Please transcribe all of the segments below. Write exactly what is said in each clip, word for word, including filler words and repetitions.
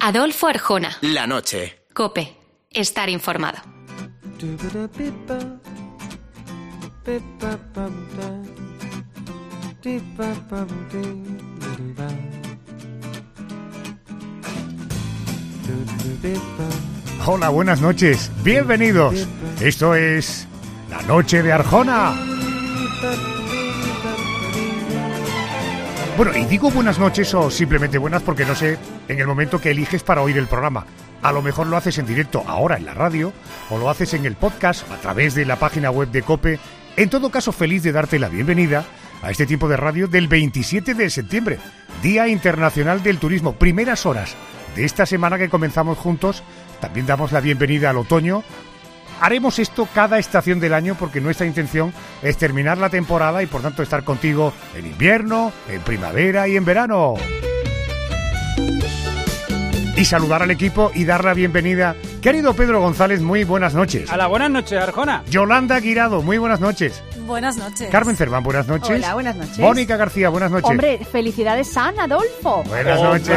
Adolfo Arjona. La noche. COPE. Estar informado. Hola, buenas noches. Bienvenidos. Esto es La Noche de Arjona. Bueno, y digo buenas noches o simplemente buenas porque no sé en el momento que eliges para oír el programa. A lo mejor lo haces en directo ahora en la radio o lo haces en el podcast a través de la página web de COPE. En todo caso, feliz de darte la bienvenida a este tiempo de radio del veintisiete de septiembre, Día Internacional del Turismo. Primeras horas de esta semana que comenzamos juntos. También damos la bienvenida al otoño. Haremos esto cada estación del año porque nuestra intención es terminar la temporada y por tanto estar contigo en invierno, en primavera y en verano. Y saludar al equipo y dar la bienvenida. Querido Pedro González, muy buenas noches. Hola, buenas noches, Arjona. Yolanda Guirado, muy buenas noches. Buenas noches. Carmen Cerván, buenas noches. Hola, buenas noches. Mónica García, buenas noches. Hombre, felicidades, San Adolfo. Buenas Oh, noches.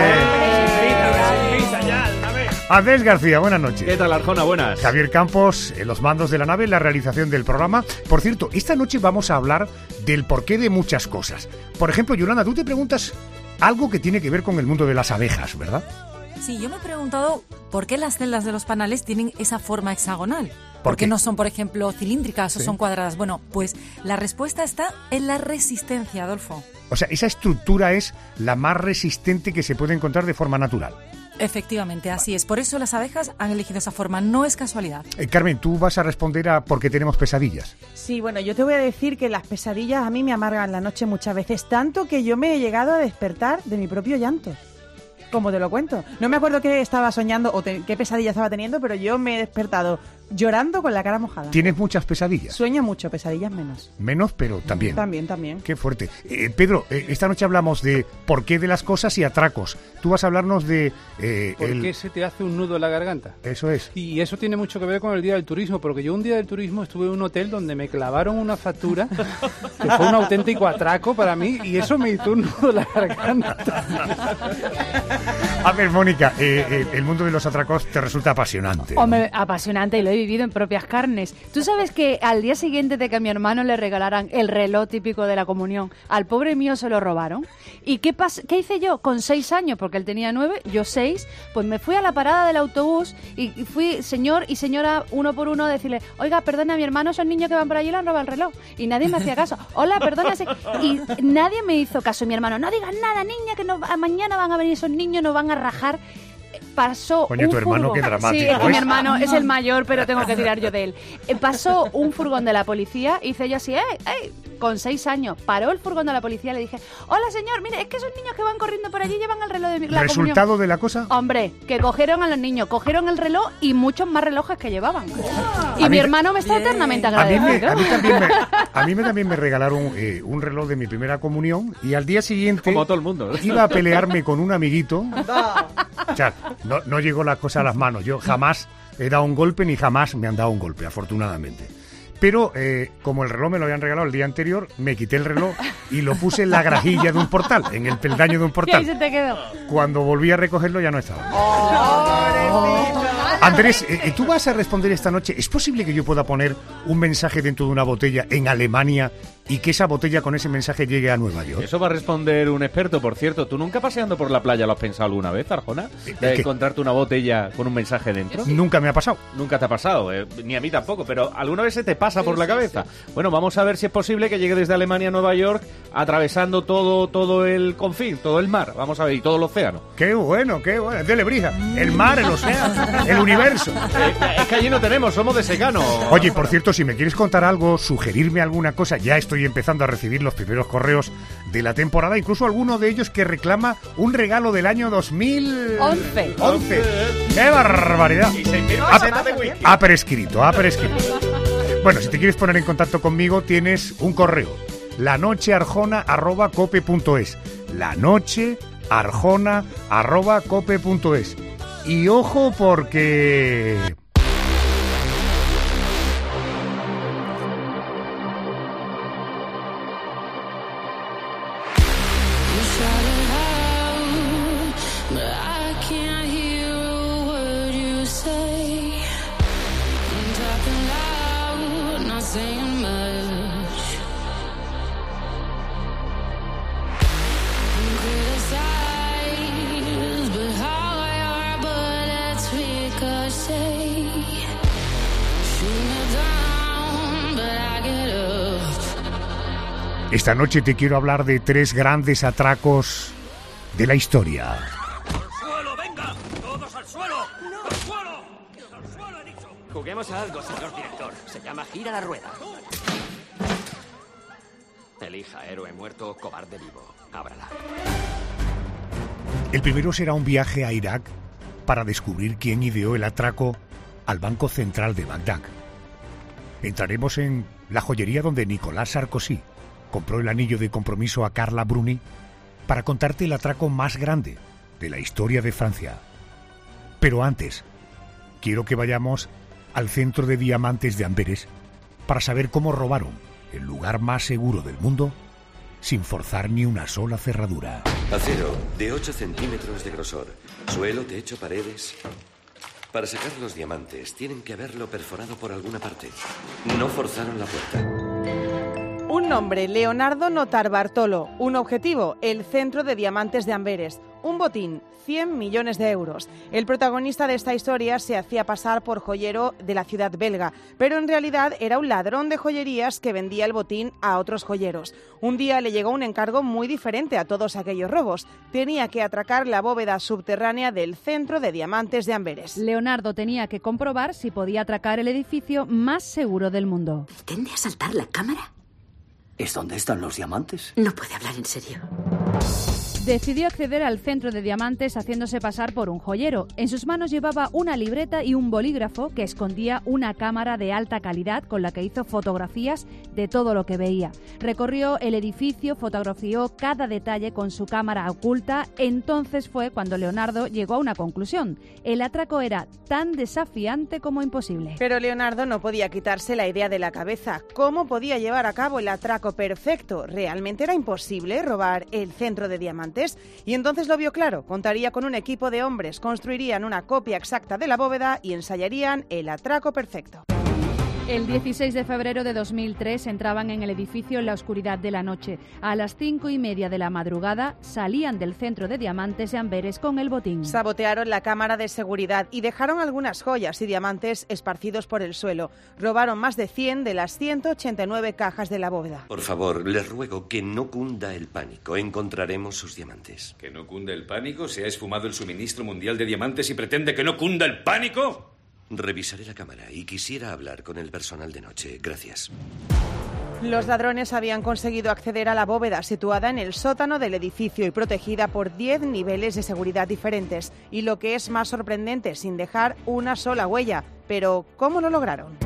Andrés García, buenas noches. ¿Qué tal, Arjona? Buenas. Javier Campos, en los mandos de la nave, en la realización del programa. Por cierto, esta noche vamos a hablar del porqué de muchas cosas. Por ejemplo, Yolanda, tú te preguntas algo que tiene que ver con el mundo de las abejas, ¿verdad? Sí, yo me he preguntado por qué las celdas de los panales tienen esa forma hexagonal. ¿Por ¿Por qué? qué no son, por ejemplo, cilíndricas Sí. o son cuadradas? Bueno, pues la respuesta está en la resistencia, Adolfo. O sea, esa estructura es la más resistente que se puede encontrar de forma natural. Efectivamente, así es. Por eso las abejas han elegido esa forma, no es casualidad. Eh, Carmen, tú vas a responder a por qué tenemos pesadillas. Sí, bueno, yo te voy a decir que las pesadillas a mí me amargan la noche muchas veces, tanto que yo me he llegado a despertar de mi propio llanto. Como te lo cuento. No me acuerdo qué estaba soñando o te- qué pesadilla estaba teniendo, pero yo me he despertado llorando con la cara mojada. ¿Tienes muchas pesadillas? Sueño mucho, pesadillas menos. Menos, pero también. También, también. Qué fuerte. Eh, Pedro, eh, esta noche hablamos de por qué de las cosas y atracos. Tú vas a hablarnos de... Eh, ¿Por el... qué se te hace un nudo en la garganta? Eso es. Y eso tiene mucho que ver con el Día del Turismo, porque yo un día del turismo estuve en un hotel donde me clavaron una factura que fue un auténtico atraco para mí y eso me hizo un nudo en la garganta. A ver, Mónica, eh, eh, el mundo de los atracos te resulta apasionante. Hombre, apasionante y lo he vivido en propias carnes. Tú sabes que al día siguiente de que a mi hermano le regalaran el reloj típico de la comunión, al pobre mío se lo robaron. ¿Y qué, pas- qué hice yo? Con seis años, porque él tenía nueve, yo seis, pues me fui a la parada del autobús y y fui señor y señora uno por uno a decirle, oiga, perdona, a mi hermano, esos niños que van por allí le han robado el reloj. Y nadie me hacía caso. Hola, perdona. sí. Y nadie me hizo caso. Y mi hermano, no digas nada, niña, que no, mañana van a venir esos niños, nos van a rajar. Pasó Coño, un tu hermano, furgón. qué dramático, Sí, es que ¿eh? mi hermano es el mayor, pero tengo que tirar yo de él. Eh, Pasó un furgón de la policía, hice yo así, ¡eh, eh! Con seis años. Paró el furgón de la policía, le dije, hola señor, mire, es que esos niños que van corriendo por allí llevan el reloj de mi- la ¿Resultado comunión. de la cosa? Hombre, que cogieron a los niños, cogieron el reloj y muchos más relojes que llevaban. Y A mi mí- hermano me está eternamente A mí, agradecido. me, a, mí también me, a mí me también me regalaron eh, un reloj de mi primera comunión y al día siguiente Como todo el mundo. iba a pelearme con un amiguito. O sea, no, no llegó la cosa a las manos. Yo jamás he dado un golpe ni jamás me han dado un golpe, afortunadamente. Pero eh, como el reloj me lo habían regalado el día anterior, me quité el reloj y lo puse en la grajilla de un portal, en el peldaño de un Y ahí se portal. te quedó. Cuando volví a recogerlo ya no estaba. Andrés, eh, tú vas a responder esta noche. ¿Es posible que yo pueda poner un mensaje dentro de una botella en Alemania y que esa botella con ese mensaje llegue a Nueva York? Eso va a responder un experto, por cierto. ¿Tú nunca paseando por la playa lo has pensado alguna vez, Arjona? ¿El De qué? encontrarte una botella con un mensaje dentro. Nunca me ha pasado. Nunca te ha pasado, eh, ni a mí tampoco, pero ¿alguna vez se te pasa por la cabeza? Bueno, vamos a ver si es posible que llegue desde Alemania a Nueva York, atravesando todo todo el confín, todo el mar, vamos a ver, y todo el océano. Qué bueno, qué bueno. Dele brisa. El mar, el océano, el universo. Eh, es que allí no tenemos, somos de secano. Oye, por cierto, si me quieres contar algo, sugerirme alguna cosa, ya estoy empezando a recibir los primeros correos de la temporada, incluso alguno de ellos que reclama un regalo del año dos mil Once. once. ¡Qué barbaridad! Y seis mil Ha, pesetas de whisky. ha prescrito, ha prescrito. Bueno, si te quieres poner en contacto conmigo, tienes un correo. lanochearjona arroba cope punto es. lanochearjona arroba cope punto es. Y ojo porque... You shout it out, but I can't hear saying much. Criticize, but how your bullets ricochet. Shoot me down, but I get up. Esta noche te quiero hablar de tres grandes atracos de la historia. ¡Al suelo, venga! ¡Todos al suelo! ¡Al suelo! ¡Al suelo, he dicho! Juguemos a algo, señor director. Se llama gira la rueda. Elija héroe muerto o cobarde vivo. Ábrala. El primero será un viaje a Irak para descubrir quién ideó el atraco al Banco Central de Bagdad. Entraremos en la joyería donde Nicolás Sarkozy compró el anillo de compromiso a Carla Bruni para contarte el atraco más grande de la historia de Francia. Pero antes, quiero que vayamos al centro de diamantes de Amberes para saber cómo robaron el lugar más seguro del mundo sin forzar ni una sola cerradura. Acero de ocho centímetros de grosor, suelo, techo, paredes. Para sacar los diamantes tienen que haberlo perforado por alguna parte. No forzaron la puerta. Un nombre, Leonardo Notarbartolo. Un objetivo, el Centro de Diamantes de Amberes. Un botín, cien millones de euros. El protagonista de esta historia se hacía pasar por joyero de la ciudad belga, pero en realidad era un ladrón de joyerías que vendía el botín a otros joyeros. Un día le llegó un encargo muy diferente a todos aquellos robos. Tenía que atracar la bóveda subterránea del Centro de Diamantes de Amberes. Leonardo tenía que comprobar si podía atracar el edificio más seguro del mundo. ¿Pretende asaltar la cámara? ¿Es donde están los diamantes? No puede hablar en serio. Decidió acceder al Centro de Diamantes haciéndose pasar por un joyero. En sus manos llevaba una libreta y un bolígrafo que escondía una cámara de alta calidad con la que hizo fotografías de todo lo que veía. Recorrió el edificio, fotografió cada detalle con su cámara oculta. Entonces fue cuando Leonardo llegó a una conclusión. El atraco era tan desafiante como imposible. Pero Leonardo no podía quitarse la idea de la cabeza. ¿Cómo podía llevar a cabo el atraco perfecto? ¿Realmente era imposible robar el Centro de Diamantes? Y entonces lo vio claro, contaría con un equipo de hombres, construirían una copia exacta de la bóveda y ensayarían el atraco perfecto. El dieciséis de febrero de dos mil tres entraban en el edificio en la oscuridad de la noche. A las cinco y media de la madrugada salían del Centro de Diamantes de Amberes con el botín. Sabotearon la cámara de seguridad y dejaron algunas joyas y diamantes esparcidos por el suelo. Robaron más de cien de las ciento ochenta y nueve cajas de la bóveda. Por favor, les ruego que no cunda el pánico. Encontraremos sus diamantes. ¿Que no cunda el pánico? ¿Se ha esfumado el suministro mundial de diamantes y pretende que no cunda el pánico? Revisaré la cámara y quisiera hablar con el personal de noche. Gracias. Los ladrones habían conseguido acceder a la bóveda situada en el sótano del edificio y protegida por diez niveles de seguridad diferentes. Y lo que es más sorprendente, sin dejar una sola huella. Pero, ¿cómo lo lograron?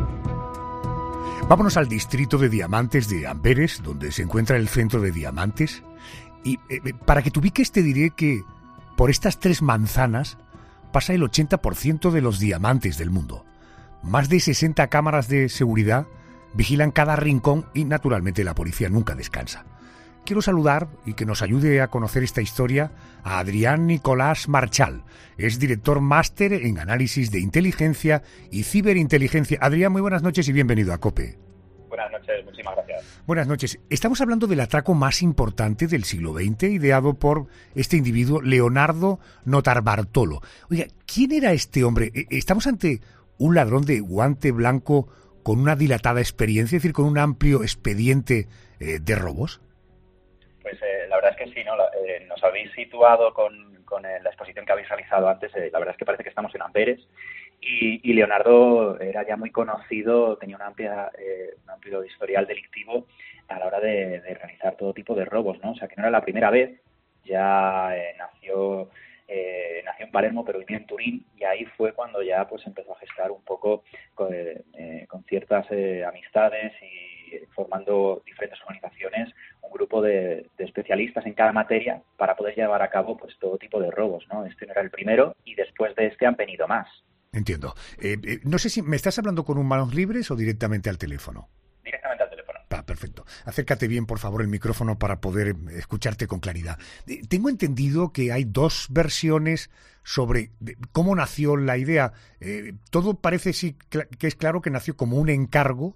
Vámonos al distrito de diamantes de Amberes, donde se encuentra el Centro de Diamantes. Y eh, para que te ubiques te diré que por estas tres manzanas pasa el ochenta por ciento de los diamantes del mundo. Más de sesenta cámaras de seguridad vigilan cada rincón y, naturalmente, la policía nunca descansa. Quiero saludar y que nos ayude a conocer esta historia a Adrián Nicolás Marchal. Es director máster en análisis de inteligencia y ciberinteligencia. Adrián, muy buenas noches y bienvenido a COPE. Buenas noches, muchísimas gracias. Buenas noches. Estamos hablando del atraco más importante del siglo veinte, ideado por este individuo, Leonardo Notarbartolo. Oiga, ¿quién era este hombre? ¿Estamos ante un ladrón de guante blanco con una dilatada experiencia, es decir, con un amplio expediente eh, de robos? Pues eh, la verdad es que sí, ¿no? La, eh, nos habéis situado con, con eh, la exposición que habéis realizado antes. Eh, la verdad es que parece que estamos en Amberes. Y, y Leonardo era ya muy conocido, tenía una amplia, eh, un amplio historial delictivo a la hora de, de realizar todo tipo de robos, ¿no? O sea, que no era la primera vez, ya eh, nació eh, nació en Palermo, pero vivía en Turín, y ahí fue cuando ya pues empezó a gestar un poco con, eh, con ciertas eh, amistades y formando diferentes organizaciones, un grupo de, de especialistas en cada materia para poder llevar a cabo pues todo tipo de robos, ¿no? Este no era el primero y después de este han venido más. Entiendo. Eh, eh, no sé si me estás hablando con un manos libres o directamente al teléfono. Directamente al teléfono. Ah, perfecto. Acércate bien, por favor, el micrófono para poder escucharte con claridad. Eh, tengo entendido que hay dos versiones sobre cómo nació la idea. Eh, todo parece sí que es claro que nació como un encargo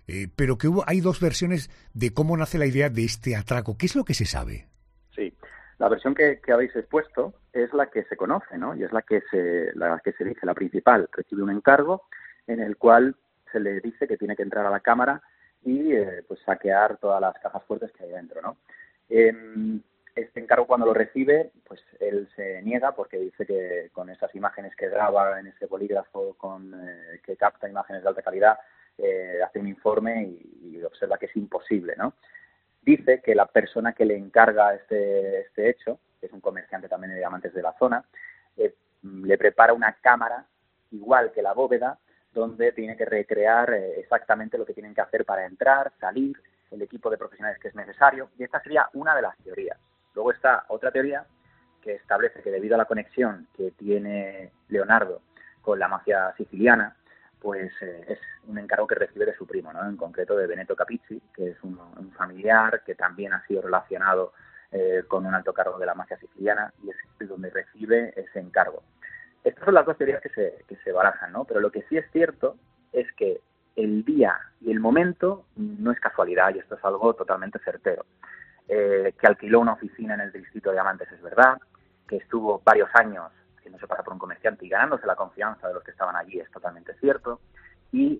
eh, pero que hubo, hay dos versiones de cómo nace la idea de este atraco. ¿Qué es lo que se sabe? Sí, la versión que, que habéis expuesto es la que se conoce, ¿no? Y es la que se, la que se dice, la principal. Recibe un encargo en el cual se le dice que tiene que entrar a la cámara y eh, pues saquear todas las cajas fuertes que hay dentro, ¿no? Eh, este encargo, cuando lo recibe, pues él se niega porque dice que con esas imágenes que graba en ese bolígrafo con eh, que capta imágenes de alta calidad, eh, hace un informe y, y observa que es imposible, ¿no? Dice que la persona que le encarga este, este hecho, que es un comerciante también de diamantes de la zona, eh, le prepara una cámara igual que la bóveda, donde tiene que recrear eh, exactamente lo que tienen que hacer para entrar, salir, el equipo de profesionales que es necesario, y esta sería una de las teorías. Luego está otra teoría que establece que debido a la conexión que tiene Leonardo con la mafia siciliana, pues eh, es un encargo que recibe de su primo, ¿no? En concreto de Benedetto Capizzi, que es un, un familiar que también ha sido relacionado eh, con un alto cargo de la mafia siciliana, y es donde recibe ese encargo. Estas son las dos teorías que se, que se barajan, ¿no? Pero lo que sí es cierto es que el día y el momento no es casualidad, y esto es algo totalmente certero. Eh, que alquiló una oficina en el distrito de Diamantes es verdad, que estuvo varios años haciéndose pasar por un comerciante y ganándose la confianza de los que estaban allí es totalmente cierto, y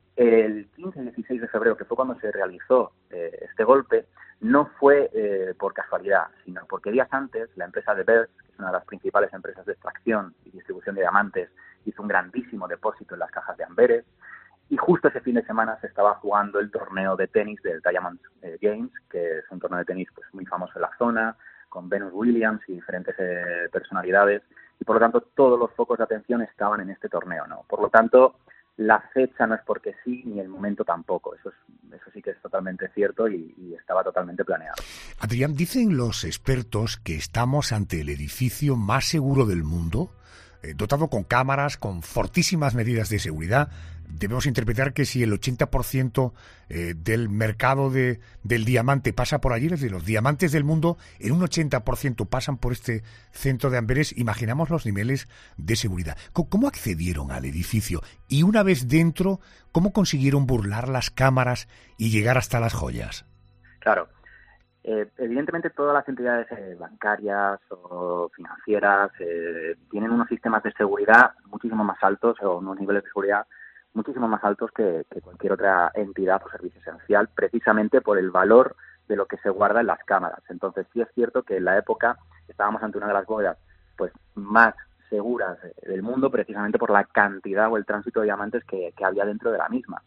el quince y dieciséis de febrero, que fue cuando se realizó eh, este golpe, no fue eh, por casualidad, sino porque días antes la empresa de Beers, que es una de las principales empresas de extracción y distribución de diamantes, hizo un grandísimo depósito en las cajas de Amberes. Y justo ese fin de semana se estaba jugando el torneo de tenis del Diamond eh, Games, que es un torneo de tenis pues muy famoso en la zona, con Venus Williams y diferentes eh, personalidades. Y por lo tanto, todos los focos de atención estaban en este torneo, ¿no? Por lo tanto, la fecha no es porque sí, ni el momento tampoco. Eso es, eso sí que es totalmente cierto y, y estaba totalmente planeado. Adrián, dicen los expertos que estamos ante el edificio más seguro del mundo, eh, dotado con cámaras, con fortísimas medidas de seguridad. Debemos interpretar que si el ochenta por ciento eh, del mercado de, del diamante pasa por allí, es decir, los diamantes del mundo en un ochenta por ciento pasan por este centro de Amberes, imaginamos los niveles de seguridad. ¿Cómo, cómo accedieron al edificio? Y una vez dentro, ¿cómo consiguieron burlar las cámaras y llegar hasta las joyas? Claro. Eh, evidentemente todas las entidades eh, bancarias o financieras eh, tienen unos sistemas de seguridad muchísimo más altos o unos niveles de seguridad muchísimo más altos que, que cualquier otra entidad o servicio esencial, precisamente por el valor de lo que se guarda en las cámaras. Entonces sí es cierto que en la época estábamos ante una de las bóvedas pues más seguras del mundo, precisamente por la cantidad o el tránsito de diamantes que, que había dentro de la misma.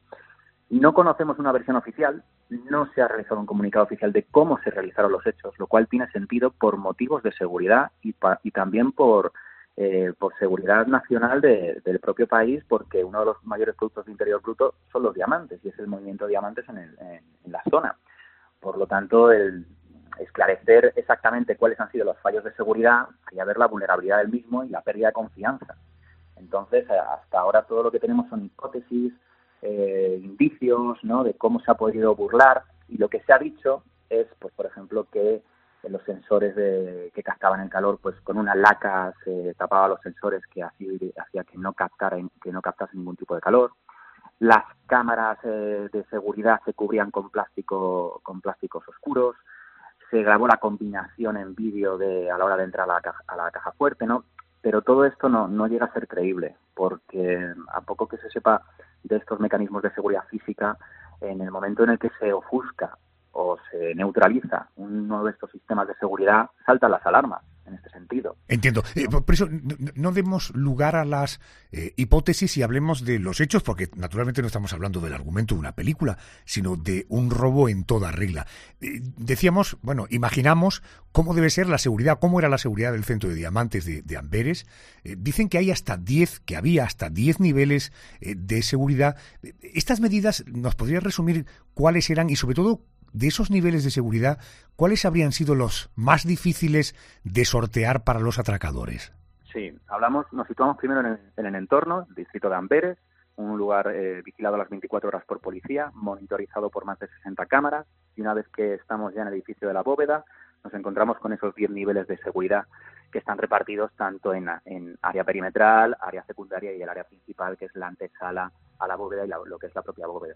No conocemos una versión oficial, no se ha realizado un comunicado oficial de cómo se realizaron los hechos, lo cual tiene sentido por motivos de seguridad y, pa, y también por Eh, por seguridad nacional de, del propio país, porque uno de los mayores productos de interior bruto son los diamantes y es el movimiento de diamantes en, el, en, en la zona. Por lo tanto, el esclarecer exactamente cuáles han sido los fallos de seguridad haría ver la vulnerabilidad del mismo y la pérdida de confianza. Entonces, hasta ahora todo lo que tenemos son hipótesis, eh, indicios, ¿no?, de cómo se ha podido burlar, y lo que se ha dicho es, pues por ejemplo, que los sensores de, que captaban el calor, pues con una laca se tapaba los sensores que así hacía que no captaran, que no captasen ningún tipo de calor. Las cámaras eh, de seguridad se cubrían con plástico, con plásticos oscuros. Se grabó la combinación en vídeo de a la hora de entrar a la caja, a la caja fuerte, ¿no? Pero todo esto no, no llega a ser creíble, porque a poco que se sepa de estos mecanismos de seguridad física, en el momento en el que se ofusca o se neutraliza uno de estos sistemas de seguridad, saltan las alarmas en este sentido. Entiendo. Eh, por eso no, no demos lugar a las eh, hipótesis y hablemos de los hechos, porque naturalmente no estamos hablando del argumento de una película, sino de un robo en toda regla. Eh, decíamos, bueno, imaginamos cómo debe ser la seguridad, cómo era la seguridad del centro de diamantes de, de Amberes. Eh, dicen que hay hasta diez, que había hasta diez niveles eh, de seguridad. Estas medidas, ¿nos podrías resumir cuáles eran y sobre todo de esos niveles de seguridad, cuáles habrían sido los más difíciles de sortear para los atracadores? Sí, hablamos, nos situamos primero en el, en el entorno, el distrito de Amberes, un lugar eh, vigilado a las veinticuatro horas por policía, monitorizado por más de sesenta cámaras, y una vez que estamos ya en el edificio de la bóveda, nos encontramos con esos diez niveles de seguridad que están repartidos tanto en, en área perimetral, área secundaria y el área principal, que es la antesala a la bóveda y la, lo que es la propia bóveda.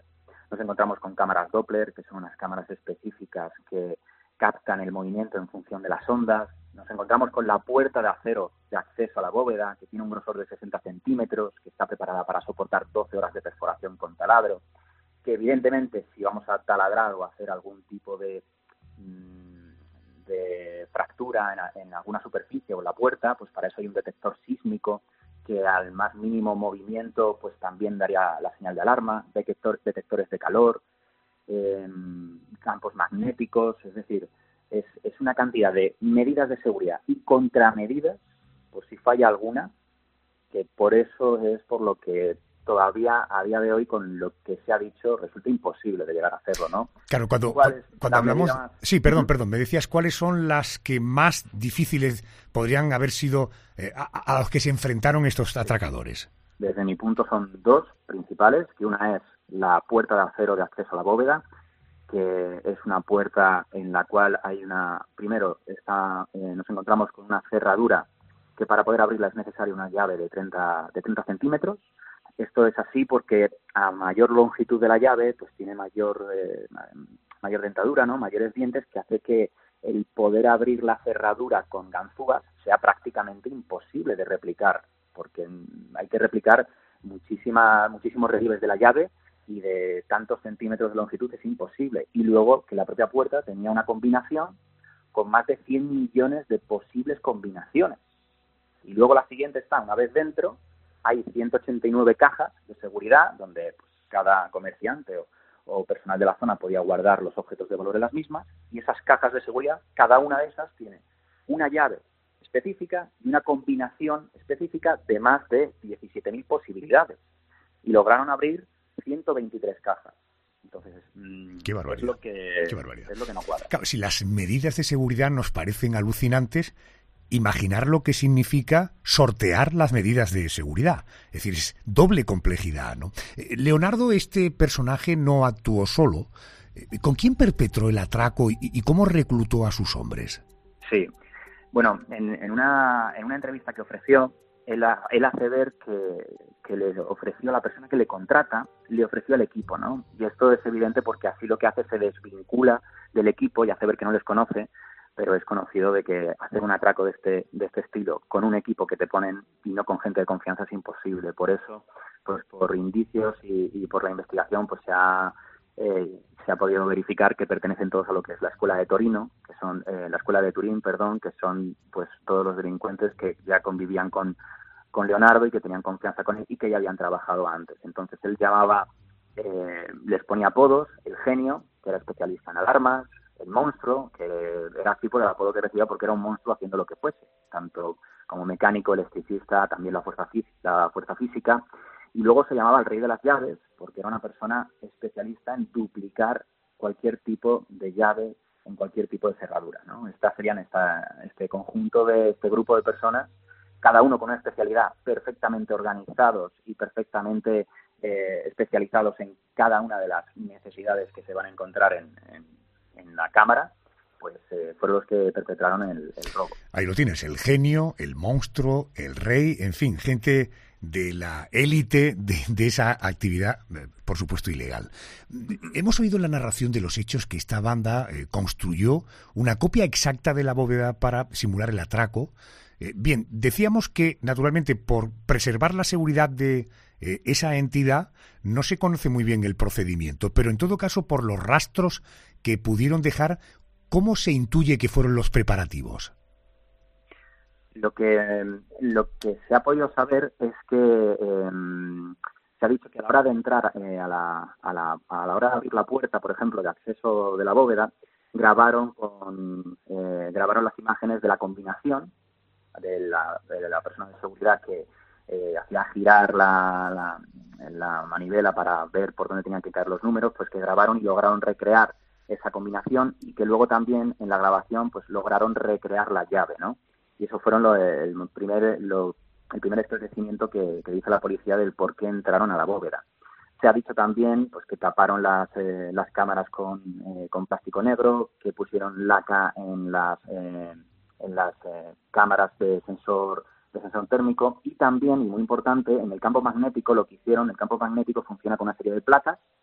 Nos encontramos con cámaras Doppler, que son unas cámaras específicas que captan el movimiento en función de las ondas. Nos encontramos con la puerta de acero de acceso a la bóveda, que tiene un grosor de sesenta centímetros, que está preparada para soportar doce horas de perforación con taladro, que evidentemente si vamos a taladrar o a hacer algún tipo de, de fractura en, en alguna superficie o en la puerta, pues para eso hay un detector sísmico que al más mínimo movimiento pues también daría la señal de alarma, detector, detectores de calor, eh, campos magnéticos, es decir, es, es una cantidad de medidas de seguridad y contramedidas, por si falla alguna, que por eso es por lo que todavía a día de hoy, con lo que se ha dicho, resulta imposible de llegar a hacerlo, ¿no? Claro, cuando, cuando hablamos... Más... Sí, perdón, perdón, me decías cuáles son las que más difíciles podrían haber sido eh, a, a los que se enfrentaron estos atracadores. Desde mi punto son dos principales, que una es la puerta de acero de acceso a la bóveda, que es una puerta en la cual hay una... Primero, está, eh, nos encontramos con una cerradura que para poder abrirla es necesaria una llave de treinta, de treinta centímetros. Esto es así porque a mayor longitud de la llave, pues tiene mayor eh, mayor dentadura, ¿no? Mayores dientes, que hace que el poder abrir la cerradura con ganzúas sea prácticamente imposible de replicar, porque hay que replicar muchísima, muchísimos relieves de la llave y de tantos centímetros de longitud es imposible. Y luego que la propia puerta tenía una combinación con más de cien millones de posibles combinaciones. Y luego la siguiente está, una vez dentro, hay ciento ochenta y nueve cajas de seguridad donde pues, cada comerciante o, o personal de la zona podía guardar los objetos de valor en las mismas, y esas cajas de seguridad, cada una de esas tiene una llave específica y una combinación específica de más de diecisiete mil posibilidades. Y lograron abrir ciento veintitrés cajas. Entonces, mmm, Qué barbaridad. Es lo que, Qué barbaridad. Es lo que no cuadra. Claro, si las medidas de seguridad nos parecen alucinantes, imaginar lo que significa sortear las medidas de seguridad. Es decir, es doble complejidad, ¿no? Leonardo, este personaje no actuó solo. ¿Con quién perpetró el atraco y, y cómo reclutó a sus hombres? Sí. Bueno, en, en, una, en una entrevista que ofreció, él, él hace ver que, que le ofreció a la persona que le contrata, le ofreció al equipo, ¿no? Y esto es evidente porque así lo que hace se desvincula del equipo y hace ver que no les conoce, pero es conocido de que hacer un atraco de este de este estilo con un equipo que te ponen y no con gente de confianza es imposible. Por eso, pues por indicios y, y por la investigación, pues se ha eh, se ha podido verificar que pertenecen todos a lo que es la escuela de Torino, que son eh, la escuela de Turín, perdón, que son pues todos los delincuentes que ya convivían con con Leonardo y que tenían confianza con él y que ya habían trabajado antes. Entonces él llamaba, eh, les ponía apodos, el genio, que era especialista en alarmas, el monstruo, que era así por el apodo que recibía porque era un monstruo haciendo lo que fuese, tanto como mecánico, electricista, también la fuerza física, la fuerza física. Y luego se llamaba el rey de las llaves porque era una persona especialista en duplicar cualquier tipo de llave en cualquier tipo de cerradura, ¿no? Estas serían esta, este conjunto de este grupo de personas, cada uno con una especialidad, perfectamente organizados y perfectamente eh, especializados en cada una de las necesidades que se van a encontrar en, en en la cámara, pues eh, fueron los que perpetraron el, el robo. Ahí lo tienes, el genio, el monstruo, el rey, en fin, gente de la élite de, de esa actividad, por supuesto, ilegal. Hemos oído la narración de los hechos que esta banda eh, construyó una copia exacta de la bóveda para simular el atraco. Eh, bien, decíamos que, naturalmente, por preservar la seguridad de eh, esa entidad, no se conoce muy bien el procedimiento, pero en todo caso, por los rastros que pudieron dejar, ¿cómo se intuye que fueron los preparativos? Lo que lo que se ha podido saber es que eh, se ha dicho que a la hora de entrar eh, a, la, a, la, a la hora de abrir la puerta, por ejemplo, de acceso de la bóveda, grabaron con eh, grabaron las imágenes de la combinación de la, de la persona de seguridad que eh, hacía girar la, la, la manivela para ver por dónde tenían que caer los números, pues que grabaron y lograron recrear esa combinación y que luego también en la grabación pues lograron recrear la llave, ¿no? Y eso fueron lo, el primer lo, el primer esclarecimiento que, que dice la policía del por qué entraron a la bóveda. Se ha dicho también pues que taparon las eh, las cámaras con eh, con plástico negro, que pusieron laca en las eh, en las eh, cámaras de sensor de sensor térmico y también, y muy importante, en el campo magnético lo que hicieron, el campo magnético funciona con una serie de placas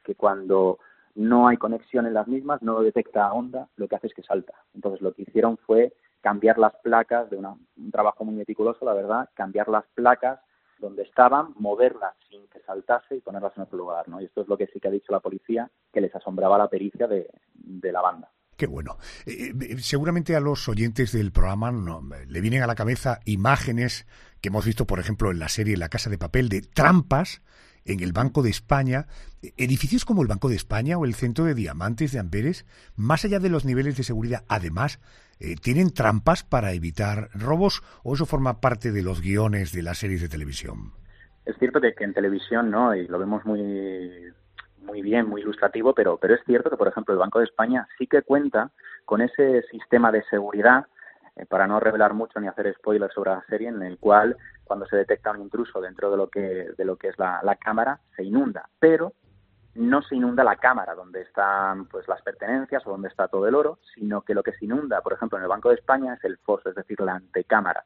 que cuando no hay conexión en las mismas, no detecta onda, lo que hace es que salta. Entonces lo que hicieron fue cambiar las placas, de una, un trabajo muy meticuloso, la verdad, cambiar las placas donde estaban, moverlas sin que saltase y ponerlas en otro lugar, ¿no? Y esto es lo que sí que ha dicho la policía, que les asombraba la pericia de, de la banda. Qué bueno. Eh, eh, seguramente a los oyentes del programa no, le vienen a la cabeza imágenes que hemos visto, por ejemplo, en la serie La Casa de Papel, de trampas en el Banco de España. Edificios como el Banco de España o el Centro de Diamantes de Amberes, más allá de los niveles de seguridad, además, eh, ¿tienen trampas para evitar robos o eso forma parte de los guiones de las series de televisión? Es cierto que, que en televisión, ¿no? Y lo vemos muy muy bien, muy ilustrativo, pero pero es cierto que, por ejemplo, el Banco de España sí que cuenta con ese sistema de seguridad, eh, para no revelar mucho ni hacer spoilers sobre la serie, en el cual cuando se detecta un intruso dentro de lo que de lo que es la, la cámara, se inunda, pero no se inunda la cámara donde están pues las pertenencias o donde está todo el oro, sino que lo que se inunda, por ejemplo, en el Banco de España es el foso, es decir, la antecámara.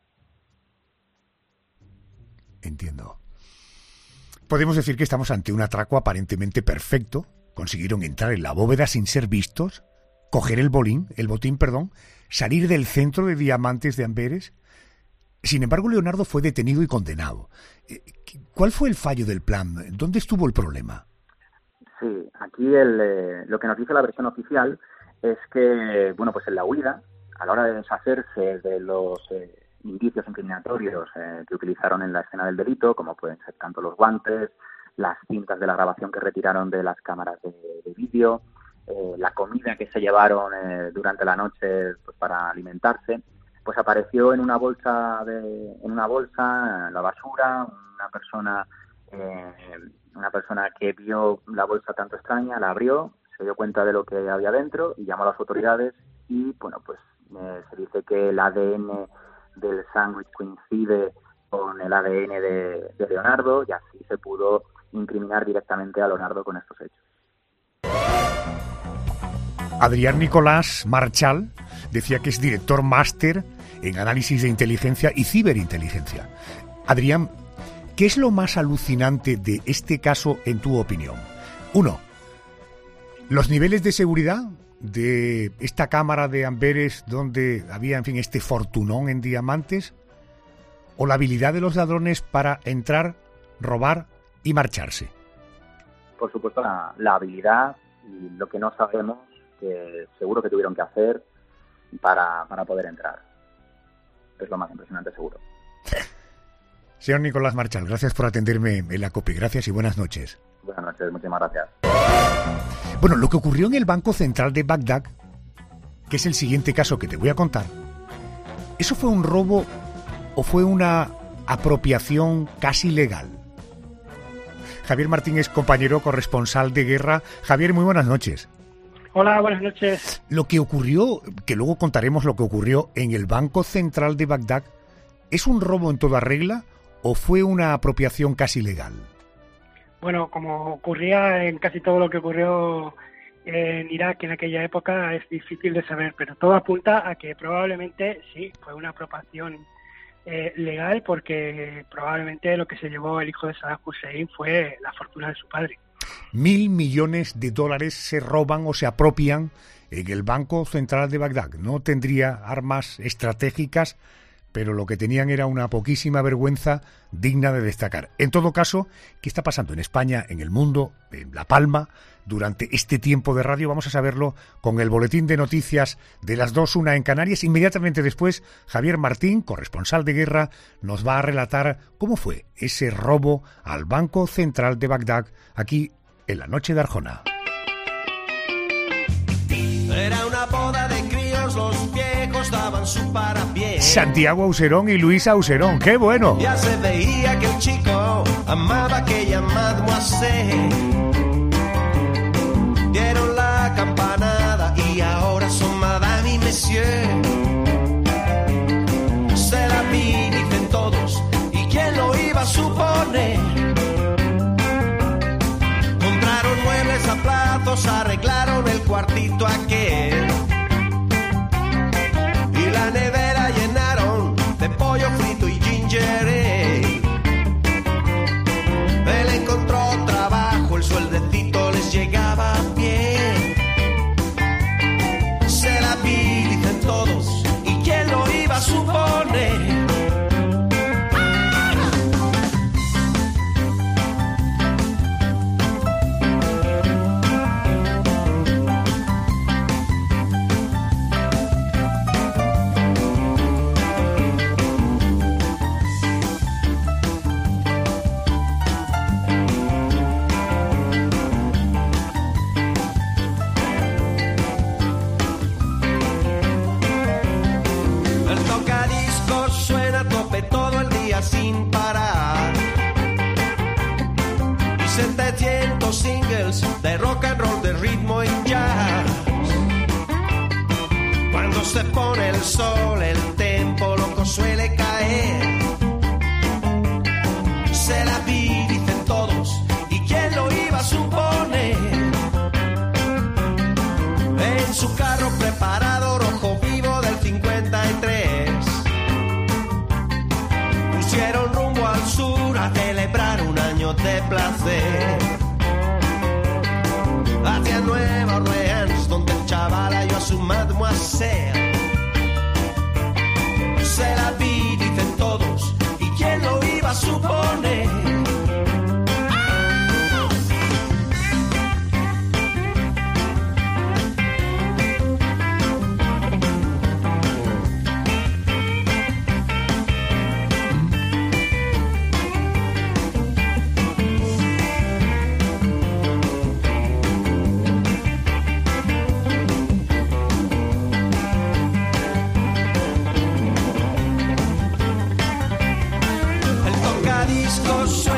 Entiendo. Podemos decir que estamos ante un atraco aparentemente perfecto. Consiguieron entrar en la bóveda sin ser vistos, coger el bolín, el botín, perdón, salir del Centro de Diamantes de Amberes. Sin embargo, Leonardo fue detenido y condenado. ¿Cuál fue el fallo del plan? ¿Dónde estuvo el problema? Sí, aquí el, eh, lo que nos dice la versión oficial es que, bueno, pues en la huida, a la hora de deshacerse de los eh, indicios incriminatorios eh, que utilizaron en la escena del delito, como pueden ser tanto los guantes, las cintas de la grabación que retiraron de las cámaras de, de vídeo, eh, la comida que se llevaron eh, durante la noche pues, para alimentarse, pues apareció en una bolsa de, en una bolsa, en la basura, una persona, eh, una persona que vio la bolsa tanto extraña, la abrió, se dio cuenta de lo que había dentro y llamó a las autoridades y, bueno, pues eh, se dice que el A D N del sándwich coincide con el A D N de, de Leonardo y así se pudo incriminar directamente a Leonardo con estos hechos. Adrián Nicolás Marchal decía que es director máster en análisis de inteligencia y ciberinteligencia. Adrián, ¿qué es lo más alucinante de este caso en tu opinión? Uno, los niveles de seguridad de esta cámara de Amberes donde había, en fin, este fortunón en diamantes, o la habilidad de los ladrones para entrar, robar y marcharse. Por supuesto, la, la habilidad y lo que no sabemos, que seguro que tuvieron que hacer para, para poder entrar. Es lo más impresionante, seguro. Señor Nicolás Marchal, gracias por atenderme en la COPE. Gracias y buenas noches. Buenas noches, muchísimas gracias. Bueno, lo que ocurrió en el Banco Central de Bagdad, que es el siguiente caso que te voy a contar, ¿eso fue un robo o fue una apropiación casi legal? Javier Martín es compañero corresponsal de guerra. Javier, muy buenas noches. Hola, buenas noches. Lo que ocurrió, que luego contaremos lo que ocurrió en el Banco Central de Bagdad, ¿es un robo en toda regla o fue una apropiación casi legal? Bueno, como ocurría en casi todo lo que ocurrió en Irak en aquella época, es difícil de saber, pero todo apunta a que probablemente sí, fue una apropiación eh, legal, porque probablemente lo que se llevó el hijo de Saddam Hussein fue la fortuna de su padre. Mil millones de dólares se roban o se apropian en el Banco Central de Bagdad. No tendría armas estratégicas, pero lo que tenían era una poquísima vergüenza digna de destacar. En todo caso, ¿qué está pasando en España, en el mundo, en La Palma, durante este tiempo de radio? Vamos a saberlo con el boletín de noticias de las dos, una en Canarias. Inmediatamente después, Javier Martín, corresponsal de guerra, nos va a relatar cómo fue ese robo al Banco Central de Bagdad, aquí en la noche de Arjona. Era una boda de críos, los viejos daban su parapié. Santiago Auserón y Luisa Auserón, ¡qué bueno! Ya se veía que el chico amaba aquella mademoiselle. Dieron la campanada y ahora son madame y monsieur. Se la vi, dicen todos, ¿y quién lo iba a suponer? Compraron muebles a plazos, arreglaron el cuartito aquel y la nevera llenaron de pollo frito y ginger ale. Él encontró trabajo, el sueldecito les llegaba de rock and roll, de ritmo y jazz. Cuando se pone el sol, el tempo loco suele caer. Se la vi, dicen todos, ¿y quién lo iba a suponer? En su carro preparado, rojo vivo del cincuenta y tres, pusieron rumbo al sur a celebrar un año de placer. Hacia Nueva Orleans, donde el chaval halló a su mademoiselle. Se la vi, dicen todos, ¿y quién lo iba a suponer? El tocadiscos